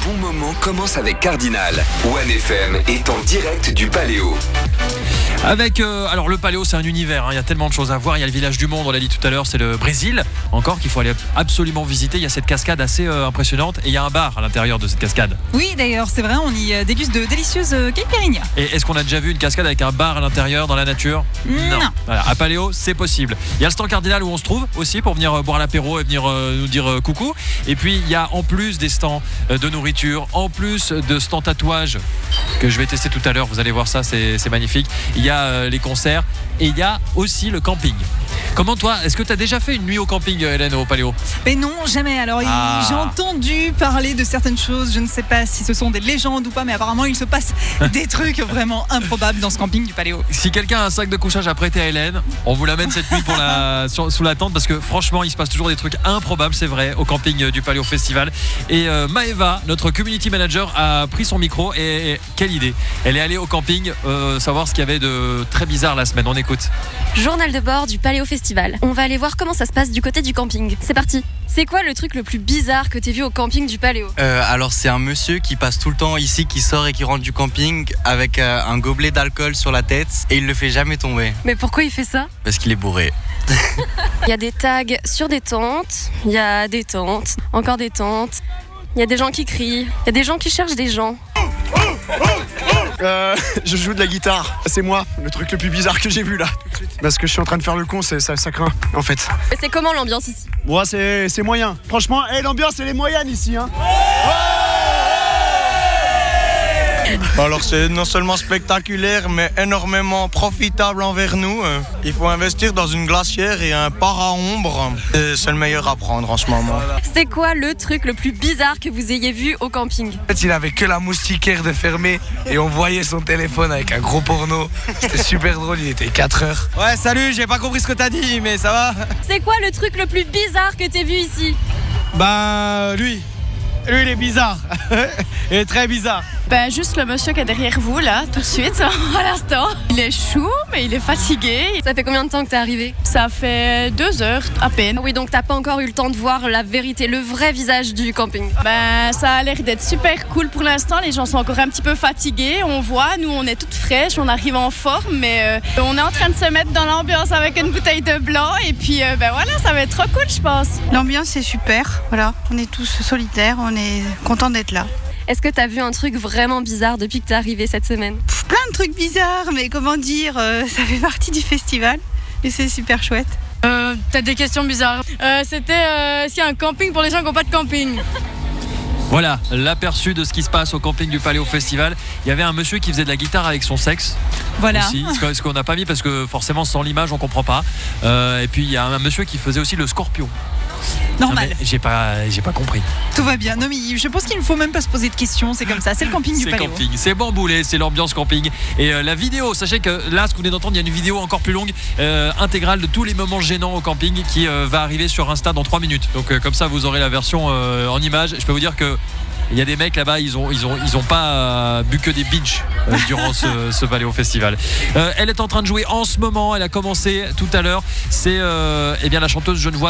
bon moment commence avec Cardinal. One FM est en direct du Paléo. Avec alors le Paléo, c'est un univers, hein. Il y a tellement de choses à voir. Il y a le village du monde, on l'a dit tout à l'heure, c'est le Brésil encore qu'il faut aller absolument visiter. Il y a cette cascade assez impressionnante et il y a un bar à l'intérieur de cette cascade. Oui, d'ailleurs, c'est vrai, on y déguste de délicieuses caipirinhas. Et est-ce qu'on a déjà vu une cascade avec un bar à l'intérieur dans la nature? Non. Voilà, à Paléo, c'est possible. Il y a le stand Cardinal où on se trouve aussi pour venir boire l'apéro et venir nous dire coucou. Et puis il y a en plus des stands de nourriture, en plus de stands tatouages que je vais tester tout à l'heure. Vous allez voir ça, c'est magnifique. Il y a les concerts et il y a aussi le camping. Comment toi, est-ce que tu as déjà fait une nuit au camping, Hélène, au Paléo? Mais non, jamais. Alors, j'ai entendu parler de certaines choses. Je ne sais pas si ce sont des légendes ou pas, mais apparemment, il se passe des trucs vraiment improbables dans ce camping du Paléo. Si quelqu'un a un sac de couchage à prêter à Hélène, on vous l'amène cette nuit pour sous la tente, parce que franchement, il se passe toujours des trucs improbables, c'est vrai, au camping du Paléo Festival. Et Maëva, notre community manager, a pris son micro et quelle idée. Elle est allée au camping savoir ce qu'il y avait de très bizarre la semaine. On écoute. Journal de bord du Paléo Festival. On va aller voir comment ça se passe du côté du camping. C'est parti. C'est quoi le truc le plus bizarre que t'aies vu au camping du Paléo? Alors c'est un monsieur qui passe tout le temps ici, qui sort et qui rentre du camping avec un gobelet d'alcool sur la tête et il le fait jamais tomber. Mais pourquoi il fait ça? Parce qu'il est bourré. Il y a des tags sur des tentes, il y a des tentes, encore des tentes, il y a des gens qui crient, il y a des gens qui cherchent des gens. Je joue de la guitare, c'est moi, le truc le plus bizarre que j'ai vu là. Parce que je suis en train de faire le con, ça craint en fait. Mais c'est comment l'ambiance ici? Moi c'est moyen. Franchement, l'ambiance elle est moyenne ici hein. Alors c'est non seulement spectaculaire mais énormément profitable envers nous. Il faut investir dans une glacière et un parc à ombre. C'est le meilleur à prendre en ce moment. C'est quoi le truc le plus bizarre que vous ayez vu au camping? En fait il avait que la moustiquaire de fermer et on voyait son téléphone avec un gros porno. C'était super drôle, il était 4h. Ouais salut, j'ai pas compris ce que t'as dit mais ça va. C'est quoi le truc le plus bizarre que t'aies vu ici? Lui il est bizarre. Il est très bizarre. Juste le monsieur qui est derrière vous là, tout de suite, à l'instant. Il est chou, mais il est fatigué. Ça fait combien de temps que t'es arrivé? Ça fait 2 heures à peine. Oui, donc t'as pas encore eu le temps de voir la vérité, le vrai visage du camping. Ça a l'air d'être super cool pour l'instant. Les gens sont encore un petit peu fatigués. On voit, nous on est toutes fraîches, on arrive en forme, mais on est en train de se mettre dans l'ambiance avec une bouteille de blanc. Et puis voilà, ça va être trop cool, je pense. L'ambiance est super, voilà. On est tous solidaires, on est contents d'être là. Est-ce que t'as vu un truc vraiment bizarre depuis que t'es arrivé cette semaine? Plein de trucs bizarres, mais comment dire, ça fait partie du festival et c'est super chouette. T'as des questions bizarres. C'était est-ce qu'il y a un camping pour les gens qui n'ont pas de camping? Voilà, l'aperçu de ce qui se passe au camping du Paléo Festival. Il y avait un monsieur qui faisait de la guitare avec son sexe. Voilà. Aussi, ce qu'on n'a pas mis parce que forcément sans l'image on comprend pas. Et puis il y a un monsieur qui faisait aussi le scorpion. Normal. Non, j'ai pas compris. Tout va bien. Non, mais je pense qu'il ne faut même pas se poser de questions. C'est comme ça. C'est le camping du Paléo. C'est Bamboulé, c'est l'ambiance camping. Et la vidéo, sachez que là, ce que vous venez d'entendre, il y a une vidéo encore plus longue, intégrale de tous les moments gênants au camping qui va arriver sur Insta dans 3 minutes. Donc comme ça, vous aurez la version en image. Je peux vous dire que il y a des mecs là-bas, ils ont pas bu que des binges durant ce Paléo Festival. Elle est en train de jouer en ce moment. Elle a commencé tout à l'heure. C'est la chanteuse Genevoise.